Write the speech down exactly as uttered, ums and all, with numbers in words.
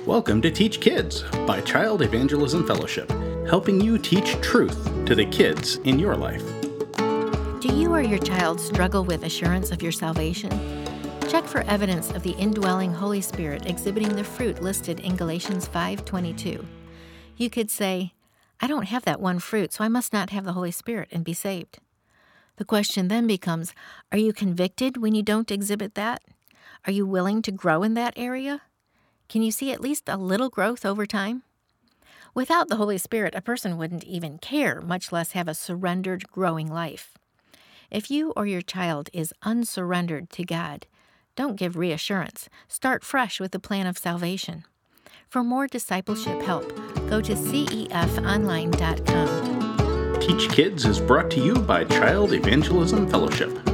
Welcome to Teach Kids by Child Evangelism Fellowship, helping you teach truth to the kids in your life. Do you or your child struggle with assurance of your salvation? Check for evidence of the indwelling Holy Spirit exhibiting the fruit listed in Galatians five twenty-two. You could say, I don't have that one fruit, so I must not have the Holy Spirit and be saved. The question then becomes, are you convicted when you don't exhibit that? Are you willing to grow in that area? Can you see at least a little growth over time? Without the Holy Spirit, a person wouldn't even care, much less have a surrendered, growing life. If you or your child is unsurrendered to God, don't give reassurance. Start fresh with the plan of salvation. For more discipleship help, go to C E F online dot com. Teach Kids is brought to you by Child Evangelism Fellowship.